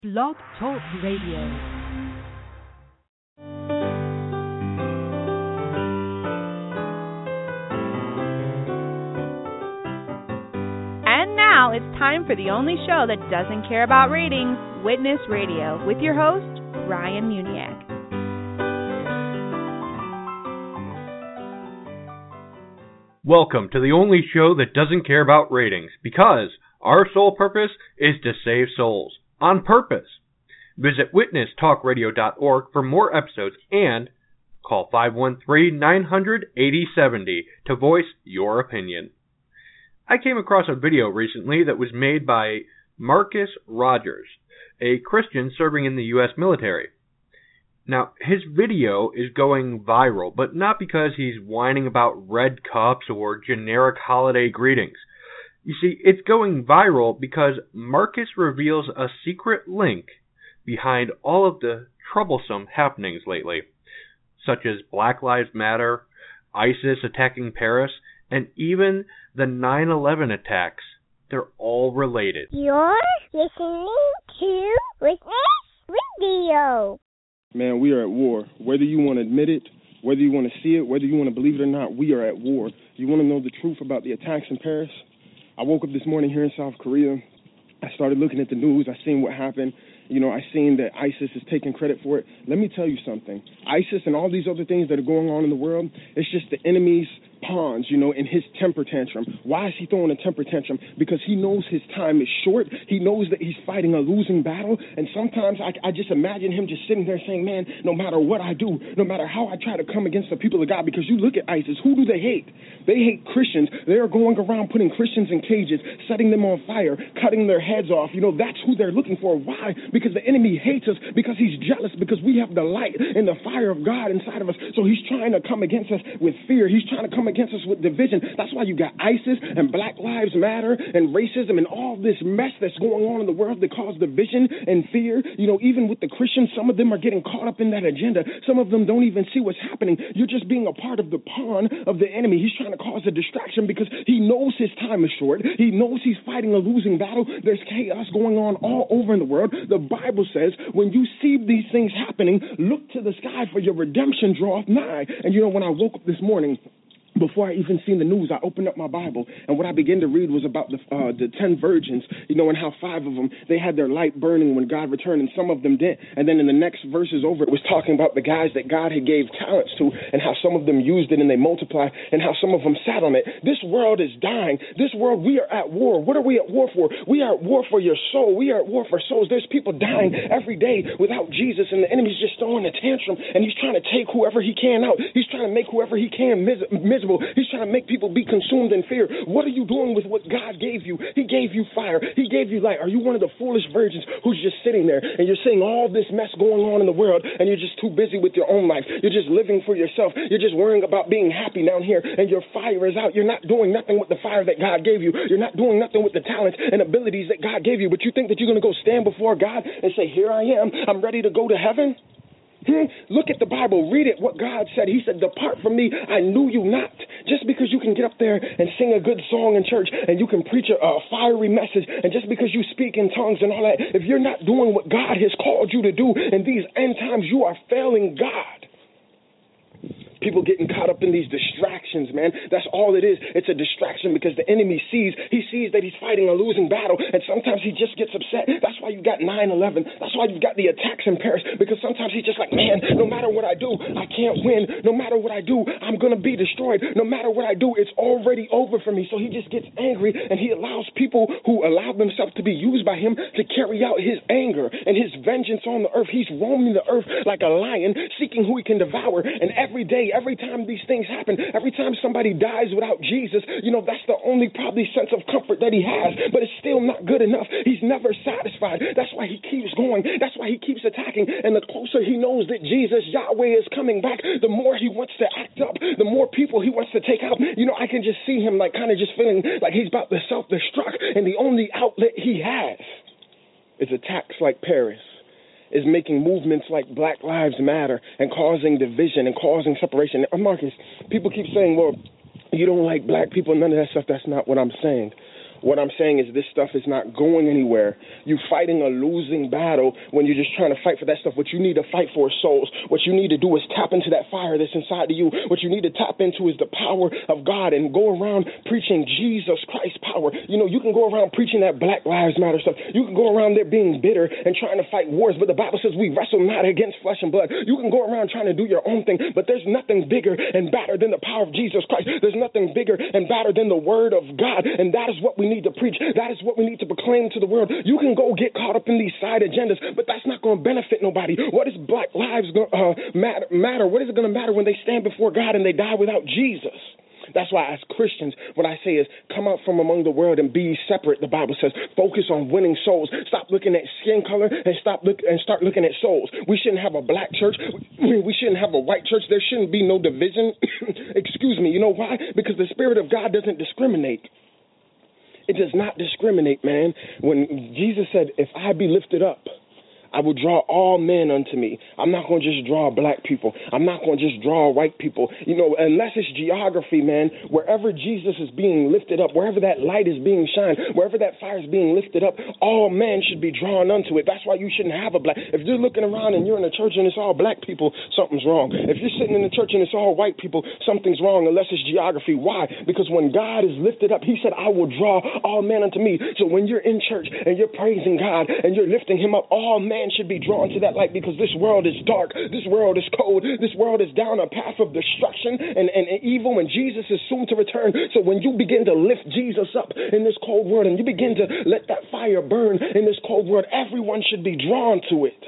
Blog Talk Radio. And now it's time for the only show that doesn't care about ratings, Witness Radio, with your host, Ryan Muniak. Welcome to the only show that doesn't care about ratings, because our sole purpose is to save souls. On purpose. Visit witnesstalkradio.org for more episodes and call 513-900-8070 to voice your opinion. I came across a video recently that was made by Marcus Rogers, a Christian serving in the U.S. military. Now, his video is going viral, but not because he's whining about red cups or generic holiday greetings. You see, it's going viral because Marcus reveals a secret link behind all of the troublesome happenings lately, such as Black Lives Matter, ISIS attacking Paris, and even the 9/11 attacks. They're all related. You're listening to Witness Radio. Man, we are at war. Whether you want to admit it, whether you want to see it, whether you want to believe it or not, we are at war. You want to know the truth about the attacks in Paris? I woke up this morning here in South Korea. I started looking at the news. I seen what happened. I seen that ISIS is taking credit for it. Let me tell you something. ISIS and all these other things that are going on in the world, it's just the enemy's pawns, in his temper tantrum. Why is he throwing a temper tantrum? Because he knows his time is short. He knows that he's fighting a losing battle. And sometimes I just imagine him just sitting there saying, man, no matter what I do, no matter how I try to come against the people of God, because you look at ISIS, who do they hate? They hate Christians. They are going around putting Christians in cages, setting them on fire, cutting their heads off. That's who they're looking for. Why? Because the enemy hates us, because he's jealous, because we have the light and the fire of God inside of us. So he's trying to come against us with fear. He's trying to come against us with division. That's why you got ISIS and Black Lives Matter and racism and all this mess that's going on in the world that cause division and fear. Even with the Christians, some of them are getting caught up in that agenda. Some of them don't even see what's happening. You're just being a part of the pawn of the enemy. He's trying to cause a distraction because he knows his time is short. He knows he's fighting a losing battle. There's chaos going on all over in the world. The Bible says when you see these things happening, look to the sky, for your redemption draweth nigh. And when I woke up this morning, before I even seen the news, I opened up my Bible, and what I began to read was about the 10 virgins, and how 5 of them, they had their light burning when God returned, and some of them didn't. And then in the next verses over, it was talking about the guys that God had gave talents to, and how some of them used it and they multiplied, and how some of them sat on it. This world is dying. This world, we are at war. What are we at war for? We are at war for your soul. We are at war for souls. There's people dying every day without Jesus, and the enemy's just throwing a tantrum, and he's trying to take whoever he can out. He's trying to make whoever he can miserable. He's trying to make people be consumed in fear. What are you doing with what God gave you? He gave you fire. He gave you light. Are you one of the foolish virgins who's just sitting there and you're seeing all this mess going on in the world and you're just too busy with your own life? You're just living for yourself. You're just worrying about being happy down here and your fire is out. You're not doing nothing with the fire that God gave you. You're not doing nothing with the talents and abilities that God gave you. But you think that you're going to go stand before God and say, here I am. I'm ready to go to heaven? Look at the Bible. Read it, what God said. He said, depart from me, I knew you not. Just because you can get up there and sing a good song in church and you can preach a fiery message, and just because you speak in tongues and all that, if you're not doing what God has called you to do in these end times, you are failing God. People getting caught up in these distractions, man. That's all it is. It's a distraction because the enemy sees that he's fighting a losing battle, and sometimes he just gets upset. That's why you got 9/11. That's why you got the attacks in Paris, because sometimes he's just like, man, no matter what I do, I can't win. No matter what I do, I'm going to be destroyed. No matter what I do, it's already over for me. So he just gets angry, and he allows people who allow themselves to be used by him to carry out his anger and his vengeance on the earth. He's roaming the earth like a lion, seeking who he can devour, and every day, every time these things happen, every time somebody dies without Jesus, that's the only probably sense of comfort that he has, but it's still not good enough. He's never satisfied. That's why he keeps going. That's why he keeps attacking. And the closer he knows that Jesus, Yahweh, is coming back, the more he wants to act up, the more people he wants to take out. I can just see him kind of just feeling like he's about to self-destruct, and the only outlet he has is attacks like Paris. Is making movements like Black Lives Matter and causing division and causing separation. Marcus, people keep saying, well, you don't like black people, none of that stuff. That's not what I'm saying. What I'm saying is this stuff is not going anywhere. You're fighting a losing battle when you're just trying to fight for that stuff. What you need to fight for is souls. What you need to do is tap into that fire that's inside of you. What you need to tap into is the power of God and go around preaching Jesus Christ's power. You know, you can go around preaching that Black Lives Matter stuff. You can go around there being bitter and trying to fight wars, but the Bible says we wrestle not against flesh and blood. You can go around trying to do your own thing, but there's nothing bigger and badder than the power of Jesus Christ. There's nothing bigger and badder than the word of God, and that is what we need to preach. That is what we need to proclaim to the world. You can go get caught up in these side agendas, but that's not going to benefit nobody. What is Black lives matter? What is it going to matter when they stand before God and they die without Jesus? That's why as Christians, what I say is come out from among the world and be separate, the Bible says. Focus on winning souls. Stop looking at skin color and start looking at souls. We shouldn't have a black church. We shouldn't have a white church. There shouldn't be no division. Excuse me. You know why? Because the Spirit of God doesn't discriminate. It does not discriminate, man. When Jesus said, if I be lifted up, I will draw all men unto me. I'm not going to just draw black people. I'm not going to just draw white people. You know, unless it's geography, man, wherever Jesus is being lifted up, wherever that light is being shined, wherever that fire is being lifted up, all men should be drawn unto it. That's why you shouldn't have a black. If you're looking around and you're in a church and it's all black people, something's wrong. If you're sitting in the church and it's all white people, something's wrong unless it's geography. Why? Because when God is lifted up, he said, I will draw all men unto me. So when you're in church and you're praising God and you're lifting him up, all men should be drawn to that light, because this world is dark, this world is cold, this world is down a path of destruction and evil, and Jesus is soon to return. So when you begin to lift Jesus up in this cold world and you begin to let that fire burn in this cold world, everyone should be drawn to it.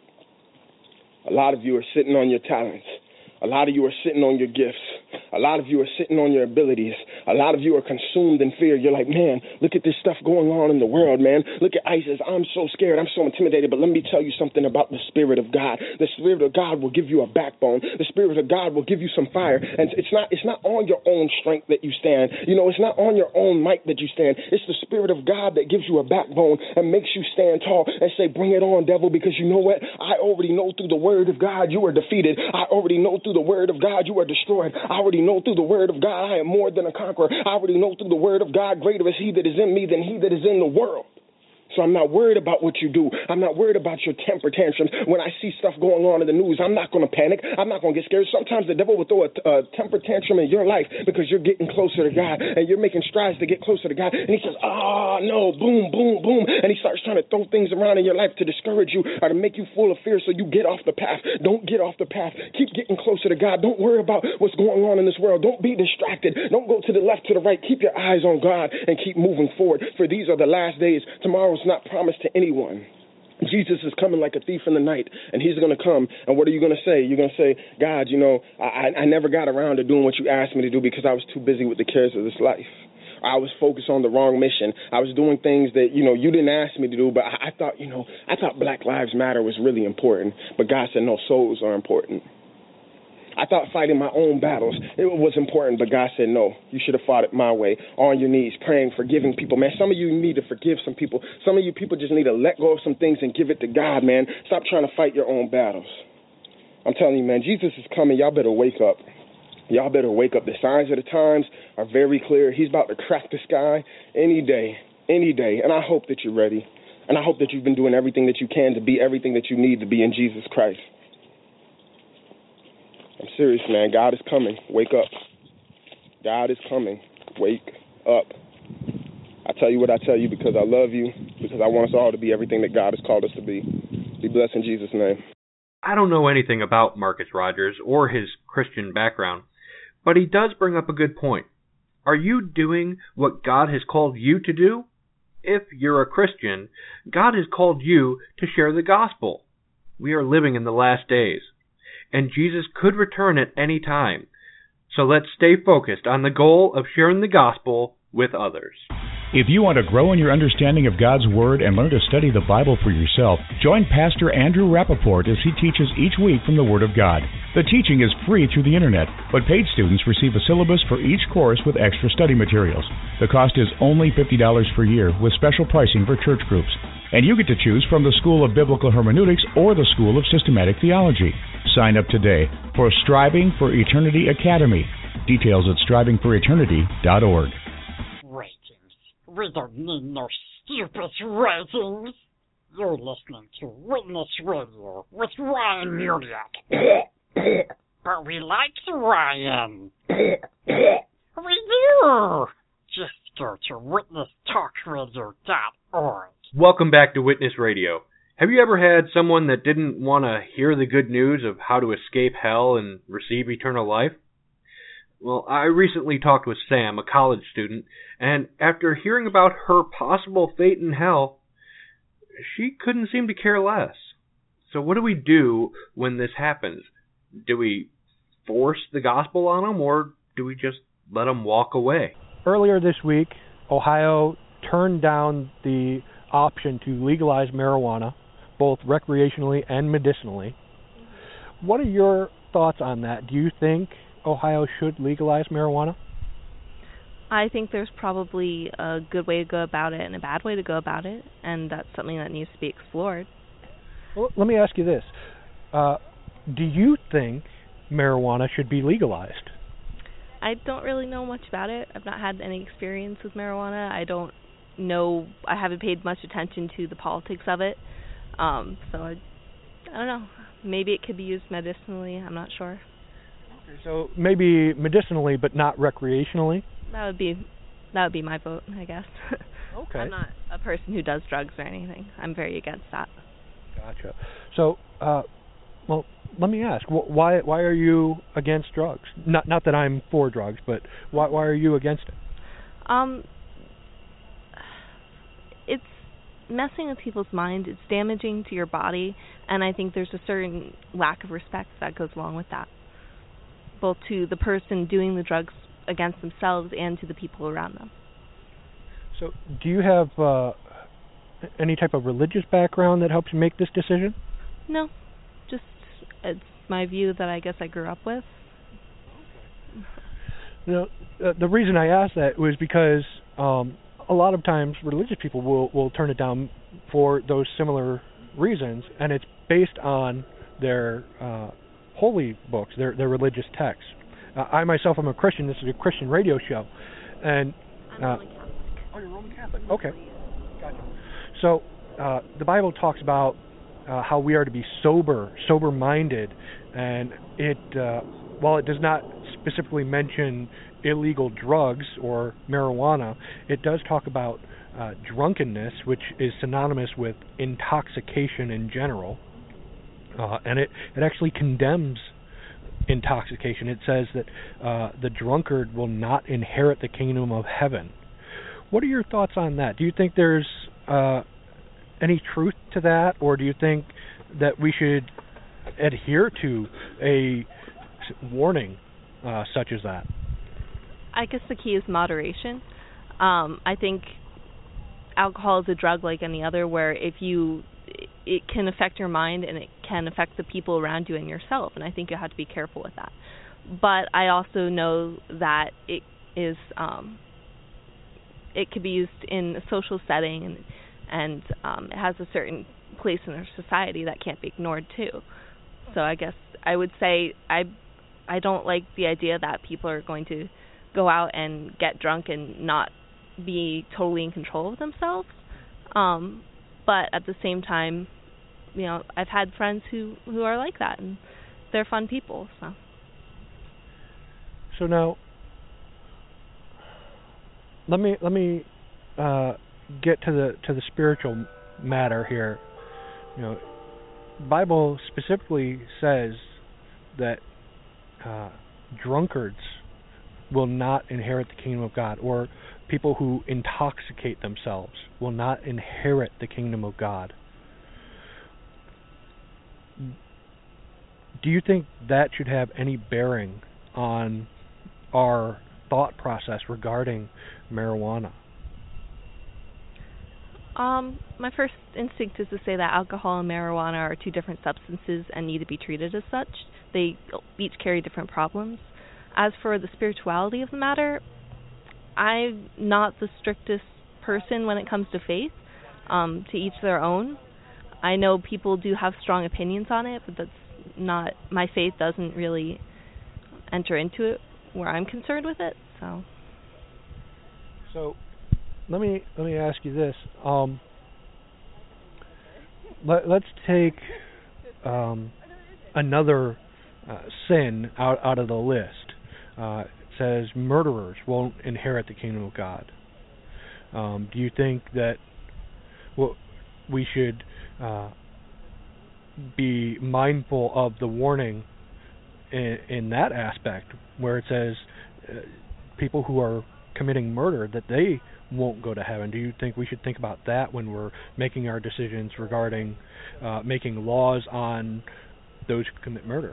A lot of you are sitting on your talents. A lot of you are sitting on your gifts. A lot of you are sitting on your abilities. A lot of you are consumed in fear. You're like, man, look at this stuff going on in the world, man. Look at ISIS. I'm so scared. I'm so intimidated. But let me tell you something about the Spirit of God. The Spirit of God will give you a backbone. The Spirit of God will give you some fire. And it's not on your own strength that you stand. You know, it's not on your own might that you stand. It's the Spirit of God that gives you a backbone and makes you stand tall and say, bring it on, devil, because you know what? I already know through the Word of God you are defeated. I already know through the Word of God you are destroyed. I already know through the Word of God I am more than a conqueror. I already know through the Word of God greater is he that is in me than he that is in the world. So I'm not worried about what you do. I'm not worried about your temper tantrums. When I see stuff going on in the news, I'm not going to panic. I'm not going to get scared. Sometimes the devil will throw a temper tantrum in your life because you're getting closer to God and you're making strides to get closer to God. And he says, no, boom, boom, boom. And he starts trying to throw things around in your life to discourage you or to make you full of fear so you get off the path. Don't get off the path. Keep getting closer to God. Don't worry about what's going on in this world. Don't be distracted. Don't go to the left, to the right. Keep your eyes on God and keep moving forward. For these are the last days. Tomorrow's not promised to anyone. Jesus is coming like a thief in the night, and he's going to come. And what are you going to say? You're going to say, God, you know, I never got around to doing what you asked me to do because I was too busy with the cares of this life. I was focused on the wrong mission. I was doing things that, you know, you didn't ask me to do, but I thought Black Lives Matter was really important. But God said, no, souls are important. I thought fighting my own battles, it was important, but God said, no, you should have fought it my way, on your knees, praying, forgiving people. Man, some of you need to forgive some people. Some of you people just need to let go of some things and give it to God, man. Stop trying to fight your own battles. I'm telling you, man, Jesus is coming. Y'all better wake up. Y'all better wake up. The signs of the times are very clear. He's about to crack the sky any day. And I hope that you're ready. And I hope that you've been doing everything that you can to be everything that you need to be in Jesus Christ. I'm serious, man. God is coming. Wake up. God is coming. Wake up. I tell you what I tell you because I love you, because I want us all to be everything that God has called us to be. Be blessed in Jesus' name. I don't know anything about Marcus Rogers or his Christian background, but he does bring up a good point. Are you doing what God has called you to do? If you're a Christian, God has called you to share the gospel. We are living in the last days, and Jesus could return at any time. So let's stay focused on the goal of sharing the gospel with others. If you want to grow in your understanding of God's Word and learn to study the Bible for yourself, join Pastor Andrew Rappaport as he teaches each week from the Word of God. The teaching is free through the Internet, but paid students receive a syllabus for each course with extra study materials. The cost is only $50 per year with special pricing for church groups. And you get to choose from the School of Biblical Hermeneutics or the School of Systematic Theology. Sign up today for Striving for Eternity Academy. Details at strivingforeternity.org. We don't need no stupid ratings. You're listening to Witness Radio with Ryan Muniak. But we like Ryan. We do. Just go to witnesstalkradio.org. Welcome back to Witness Radio. Have you ever had someone that didn't want to hear the good news of how to escape hell and receive eternal life? Well, I recently talked with Sam, a college student, and after hearing about her possible fate in hell, she couldn't seem to care less. So what do we do when this happens? Do we force the gospel on them, or do we just let them walk away? Earlier this week, Ohio turned down the option to legalize marijuana, both recreationally and medicinally. What are your thoughts on that? Do you think Ohio should legalize marijuana? I think there's probably a good way to go about it and a bad way to go about it, and that's something that needs to be explored. Well, let me ask you this. Do you think marijuana should be legalized? I don't really know much about it. I've not had any experience with marijuana. I don't know. I haven't paid much attention to the politics of it. So I don't know. Maybe it could be used medicinally. I'm not sure. Okay, so maybe medicinally, but not recreationally? That would be my vote, I guess. Okay. I'm not a person who does drugs or anything. I'm very against that. Gotcha. So, well, let me ask, why are you against drugs? Not that I'm for drugs, but why are you against it? It's messing with people's minds. It's damaging to your body, and I think there's a certain lack of respect that goes along with that, both to the person doing the drugs against themselves and to the people around them. So, do you have any type of religious background that helps you make this decision? No, just it's my view that I guess I grew up with. You know, the reason I asked that was because a lot of times religious people will turn it down for those similar reasons, and it's based on their holy books, their religious texts. I myself am a Christian. This is a Christian radio show, and I'm Roman Catholic. Oh, you're Roman Catholic. Okay, gotcha. So the Bible talks about how we are to be sober-minded, and it while it does not specifically mention illegal drugs or marijuana, it does talk about drunkenness, which is synonymous with intoxication in general, and it actually condemns intoxication. It says that the drunkard will not inherit the kingdom of heaven. What are your thoughts on that? Do you think there's any truth to that, or do you think that we should adhere to a warning such as that? I guess the key is moderation. I think alcohol is a drug like any other, where it can affect your mind and it can affect the people around you and yourself, and I think you have to be careful with that. But I also know that it is it could be used in a social setting, and it has a certain place in our society that can't be ignored too. So I guess I would say I don't like the idea that people are going to go out and get drunk and not be totally in control of themselves. But at the same time, you know, I've had friends who are like that, and they're fun people. So now, let me get to the spiritual matter here. You know, the Bible specifically says that drunkards will not inherit the kingdom of God, or people who intoxicate themselves will not inherit the kingdom of God. Do you think that should have any bearing on our thought process regarding marijuana? My first instinct is to say that alcohol and marijuana are two different substances and need to be treated as such. They each carry different problems. As for the spirituality of the matter, I'm not the strictest person when it comes to faith. To each their own. I know people do have strong opinions on it, but that's not, my faith doesn't really enter into it where I'm concerned with it. So let me ask you this. Let's take another sin out of the list. It says murderers won't inherit the kingdom of God. Do you think that we should be mindful of the warning in that aspect, where it says people who are committing murder, that they won't go to heaven? Do you think we should think about that when we're making our decisions regarding making laws on those who commit murder?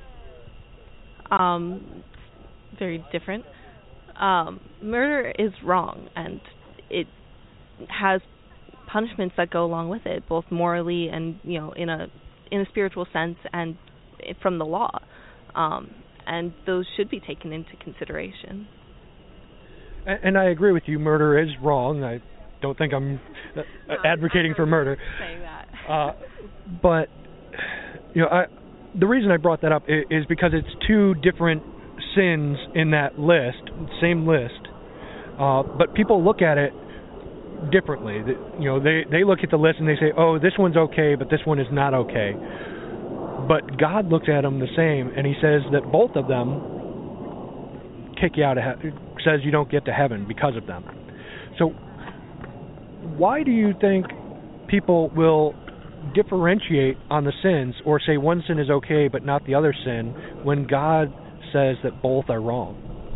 Very different. Murder is wrong, and it has punishments that go along with it, both morally and in a spiritual sense, and from the law, and those should be taken into consideration. And I agree with you. Murder is wrong. I don't think I'm advocating for murder. Saying that. But the reason I brought that up is because it's two different sins in that list, same list. But people look at it differently. They look at the list and they say, "Oh, this one's okay, but this one is not okay." But God looks at them the same, and He says that both of them kick you out of heaven. Says you don't get to heaven because of them. So, why do you think people will differentiate on the sins, or say one sin is okay but not the other sin, when God says that both are wrong?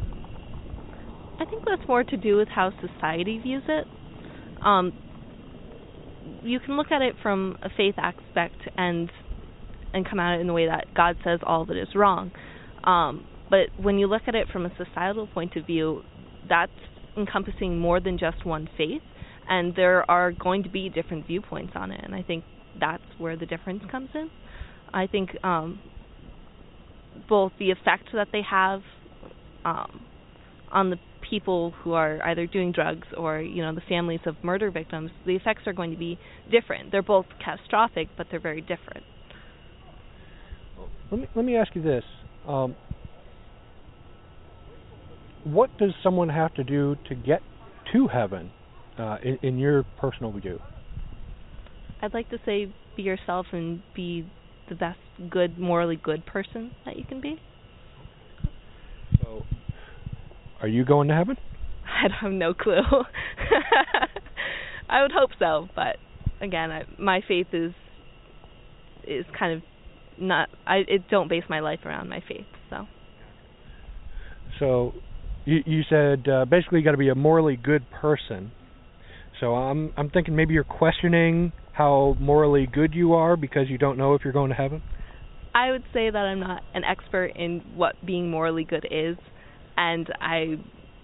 I think that's more to do with how society views it. You can look at it from a faith aspect and come at it in the way that God says all of it is wrong. But when you look at it from a societal point of view, that's encompassing more than just one faith, and there are going to be different viewpoints on it, and I think that's where the difference comes in. I think both the effect that they have on the people who are either doing drugs or, the families of murder victims, the effects are going to be different. They're both catastrophic, but they're very different. Let me ask you this. What does someone have to do to get to heaven, in your personal view? I'd like to say be yourself and be the best, morally good person that you can be. So, are you going to heaven? I have no clue. I would hope so, but again, my faith is kind of not. I don't base my life around my faith. So, you said basically you got to be a morally good person. So I'm thinking maybe you're questioning how morally good you are because you don't know if you're going to heaven? I would say that I'm not an expert in what being morally good is, and I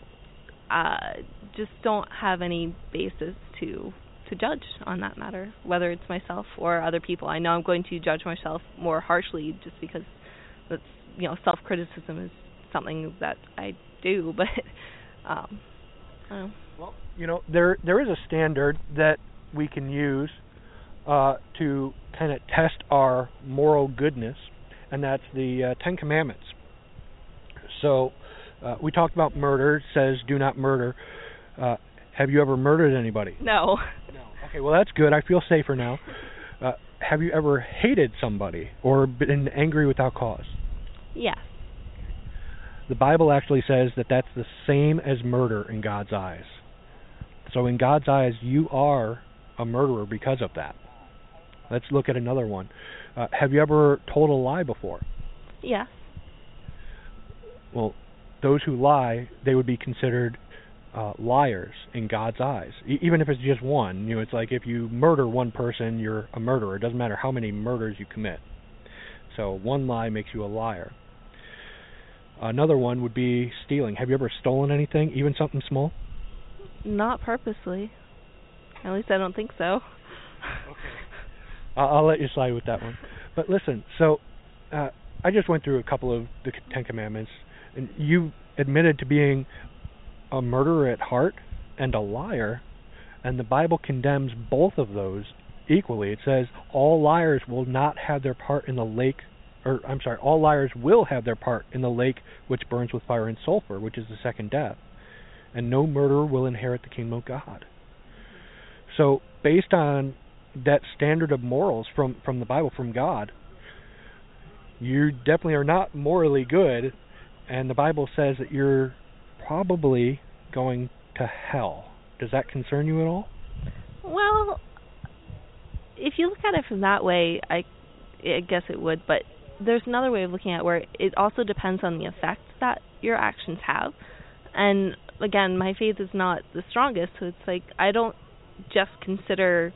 just don't have any basis to judge on that matter, whether it's myself or other people. I know I'm going to judge myself more harshly just because that's, self-criticism is something that I do, but I don't know. Well, there is a standard that we can use to kind of test our moral goodness, and that's the Ten Commandments. So we talked about murder. It says do not murder. Have you ever murdered anybody? No. Okay, well that's good. I feel safer now. Have you ever hated somebody or been angry without cause? Yes. The Bible actually says that that's the same as murder in God's eyes. So in God's eyes, you are a murderer because of that. Let's look at another one. Have you ever told a lie before? Yes. Well, those who lie, they would be considered liars in God's eyes, even if it's just one. It's like if you murder one person, you're a murderer. It doesn't matter how many murders you commit. So one lie makes you a liar. Another one would be stealing. Have you ever stolen anything, even something small? Not purposely. At least I don't think so. Okay. I'll let you slide with that one. But listen, so I just went through a couple of the Ten Commandments, and you admitted to being a murderer at heart and a liar, and the Bible condemns both of those equally. It says all liars will not have their part in the lake, all liars will have their part in the lake which burns with fire and sulfur, which is the second death. and no murderer will inherit the kingdom of God. So, based on that standard of morals from the Bible, from God, you definitely are not morally good, and the Bible says that you're probably going to hell. Does that concern you at all? Well, if you look at it from that way, I guess it would, but there's another way of looking at it where it also depends on the effect that your actions have. And again, my faith is not the strongest, so it's like I don't just consider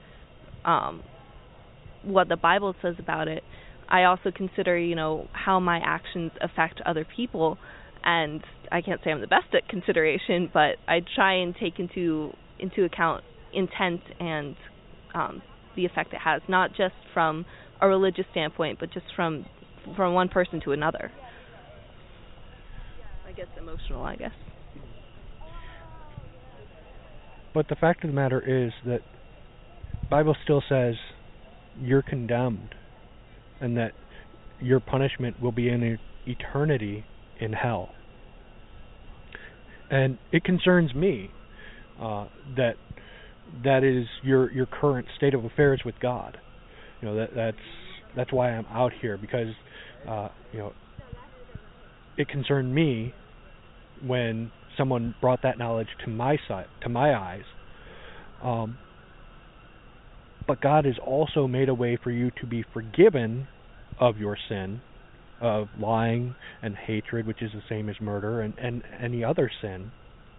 what the Bible says about it. I also consider, how my actions affect other people, and I can't say I'm the best at consideration, but I try and take into account intent and the effect it has, not just from a religious standpoint, but just from one person to another. I guess emotional, But the fact of the matter is that the Bible still says you're condemned and that your punishment will be in eternity in hell. And it concerns me that is your current state of affairs with God. That's why I'm out here, because it concerned me when someone brought that knowledge to my eyes. But God has also made a way for you to be forgiven of your sin, of lying and hatred, which is the same as murder, and any other sin.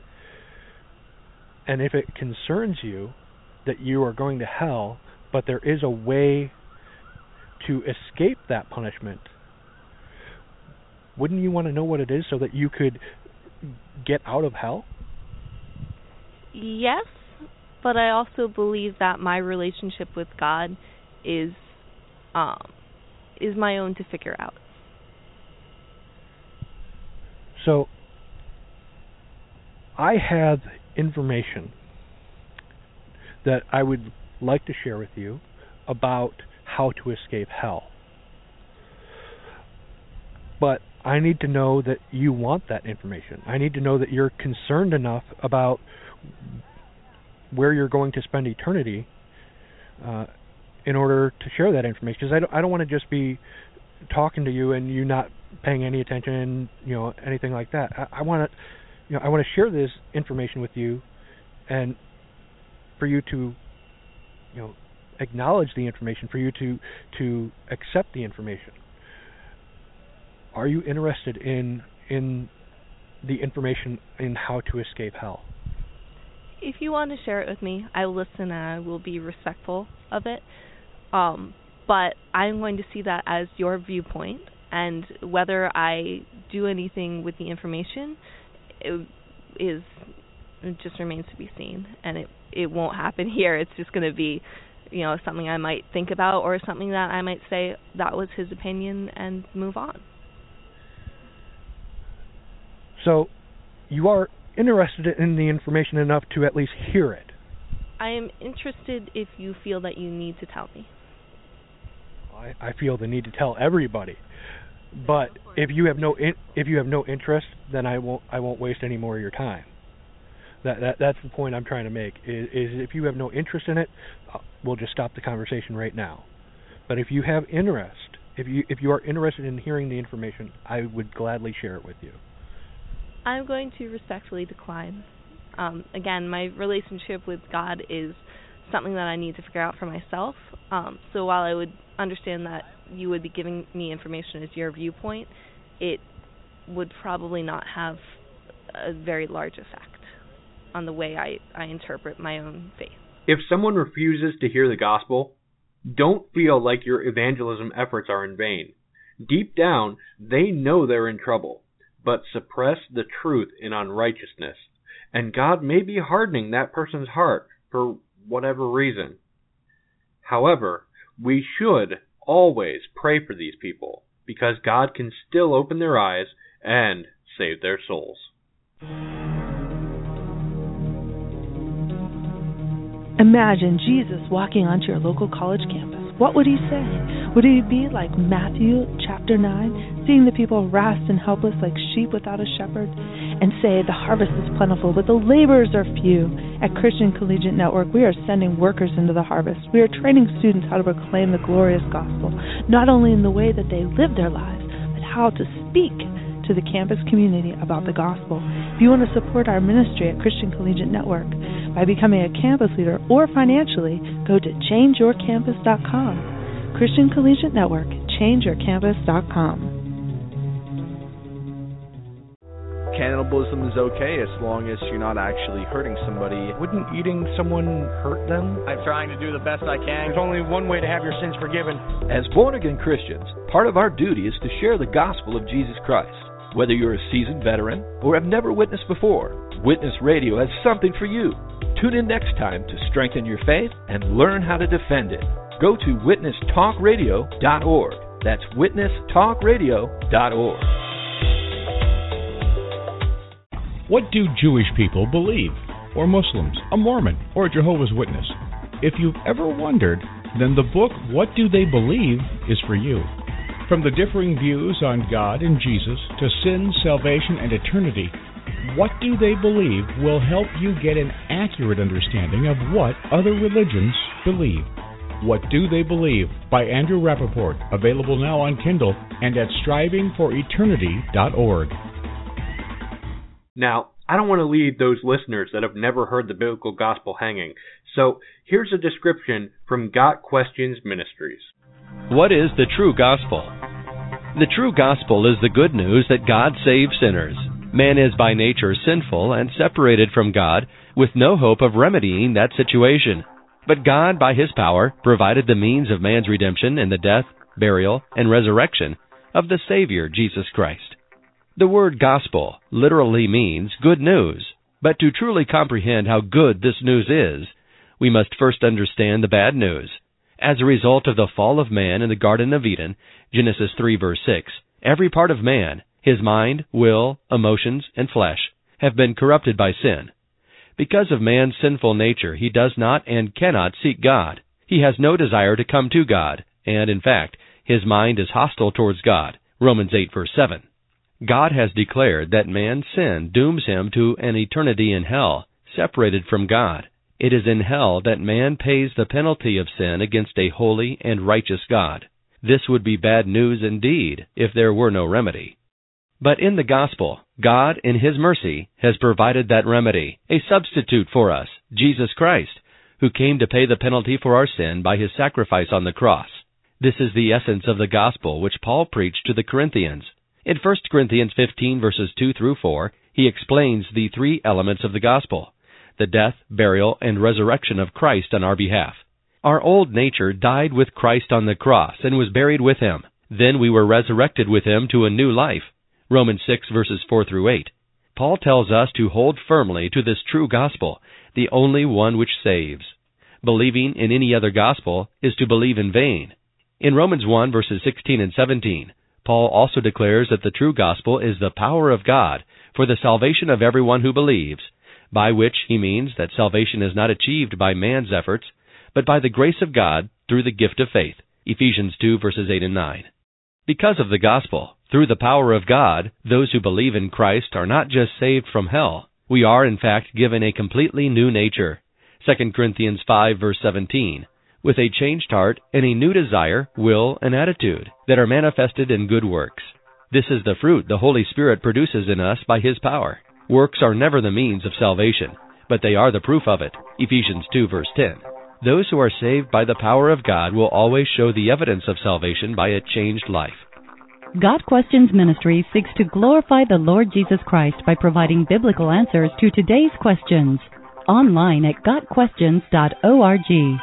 And if it concerns you that you are going to hell, but there is a way to escape that punishment, wouldn't you want to know what it is so that you could get out of hell? Yes, but I also believe that my relationship with God is my own to figure out. So, I have information that I would like to share with you about how to escape hell. But I need to know that you want that information. I need to know that you're concerned enough about where you're going to spend eternity in order to share that information. Because I don't want to just be talking to you and you not paying any attention, anything like that. I want to share this information with you, and for you to, acknowledge the information, for you to accept the information. Are you interested in the information in how to escape hell? If you want to share it with me, I will listen and I will be respectful of it. But I'm going to see that as your viewpoint, and whether I do anything with the information it just remains to be seen. And it won't happen here. It's just going to be, something I might think about, or something that I might say that was his opinion and move on. So, you are interested in the information enough to at least hear it? I am interested if you feel that you need to tell me. I feel the need to tell everybody. But if you have no interest, then I won't waste any more of your time. That's the point I'm trying to make. Is if you have no interest in it, we'll just stop the conversation right now. But if you have interest, if you are interested in hearing the information, I would gladly share it with you. I'm going to respectfully decline. Again, my relationship with God is something that I need to figure out for myself. So while I would understand that you would be giving me information as your viewpoint, it would probably not have a very large effect on the way I interpret my own faith. If someone refuses to hear the gospel, don't feel like your evangelism efforts are in vain. Deep down, they know they're in trouble, but suppress the truth in unrighteousness, and God may be hardening that person's heart for whatever reason. However, we should always pray for these people, because God can still open their eyes and save their souls. Imagine Jesus walking onto your local college campus. what would he say? Would he be like Matthew chapter 9, seeing the people harassed and helpless like sheep without a shepherd, and say the harvest is plentiful, but the laborers are few? At Christian Collegiate Network, we are sending workers into the harvest. We are training students how to proclaim the glorious gospel, not only in the way that they live their lives, but how to speak to the campus community about the gospel. If you want to support our ministry at Christian Collegiate Network by becoming a campus leader or financially, go to changeyourcampus.com. Christian Collegiate Network, changeyourcampus.com. Cannibalism is okay as long as you're not actually hurting somebody. Wouldn't eating someone hurt them? I'm trying to do the best I can. There's only one way to have your sins forgiven. As born-again Christians, part of our duty is to share the gospel of Jesus Christ. Whether you're a seasoned veteran or have never witnessed before, Witness Radio has something for you. Tune in next time to strengthen your faith and learn how to defend it. Go to witnesstalkradio.org. That's witnesstalkradio.org. What do Jewish people believe? Or Muslims, a Mormon, or a Jehovah's Witness? If you've ever wondered, then the book What Do They Believe is for you. From the differing views on God and Jesus to sin, salvation, and eternity, What Do They Believe will help you get an accurate understanding of what other religions believe. What Do They Believe by Andrew Rappaport, available now on Kindle and at strivingforeternity.org. Now, I don't want to leave those listeners that have never heard the biblical gospel hanging, so here's a description from Got Questions Ministries. What is the true gospel? The true gospel is the good news that God saves sinners. Man is by nature sinful and separated from God, with no hope of remedying that situation. But God, by His power, provided the means of man's redemption in the death, burial, and resurrection of the Savior, Jesus Christ. The word gospel literally means good news, but to truly comprehend how good this news is, we must first understand the bad news. As a result of the fall of man in the Garden of Eden, Genesis 3 verse 6, every part of man, his mind, will, emotions, and flesh, have been corrupted by sin. Because of man's sinful nature, he does not and cannot seek God. He has no desire to come to God, and in fact, his mind is hostile towards God. Romans 8 verse 7. God has declared that man's sin dooms him to an eternity in hell, separated from God. It is in hell that man pays the penalty of sin against a holy and righteous God. This would be bad news indeed if there were no remedy. But in the gospel, God, in His mercy, has provided that remedy, a substitute for us, Jesus Christ, who came to pay the penalty for our sin by His sacrifice on the cross. This is the essence of the gospel which Paul preached to the Corinthians. In 1 Corinthians 15 verses 2 through 4, he explains the three elements of the gospel: the death, burial, and resurrection of Christ on our behalf. Our old nature died with Christ on the cross and was buried with Him. Then we were resurrected with Him to a new life. Romans 6 verses 4 through 8. Paul tells us to hold firmly to this true gospel, the only one which saves. Believing in any other gospel is to believe in vain. In Romans 1 verses 16 and 17, Paul also declares that the true gospel is the power of God for the salvation of everyone who believes, by which he means that salvation is not achieved by man's efforts, but by the grace of God through the gift of faith. Ephesians 2 verses 8 and 9. Because of the gospel, through the power of God, those who believe in Christ are not just saved from hell. We are, in fact, given a completely new nature. 2 Corinthians 5 verse 17. With a changed heart and a new desire, will, and attitude that are manifested in good works. This is the fruit the Holy Spirit produces in us by His power. Works are never the means of salvation, but they are the proof of it. Ephesians 2 verse 10. Those who are saved by the power of God will always show the evidence of salvation by a changed life. Got Questions Ministry seeks to glorify the Lord Jesus Christ by providing biblical answers to today's questions. Online at gotquestions.org.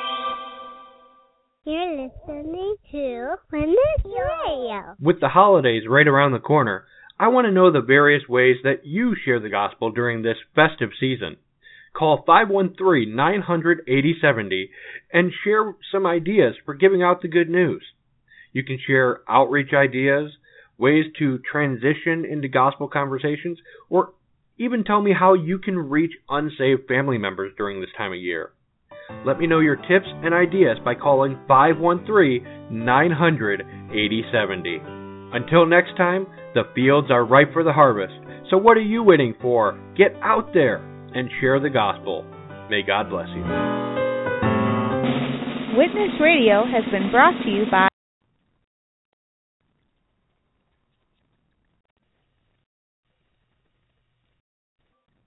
You're listening to Witness Radio. With the holidays right around the corner, I want to know the various ways that you share the gospel during this festive season. Call 513-900-8070 and share some ideas for giving out the good news. You can share outreach ideas, ways to transition into gospel conversations, or even tell me how you can reach unsaved family members during this time of year. Let me know your tips and ideas by calling 513-900-8070. Until next time, the fields are ripe for the harvest. So what are you waiting for? Get out there and share the gospel. May God bless you. Witness Radio has been brought to you by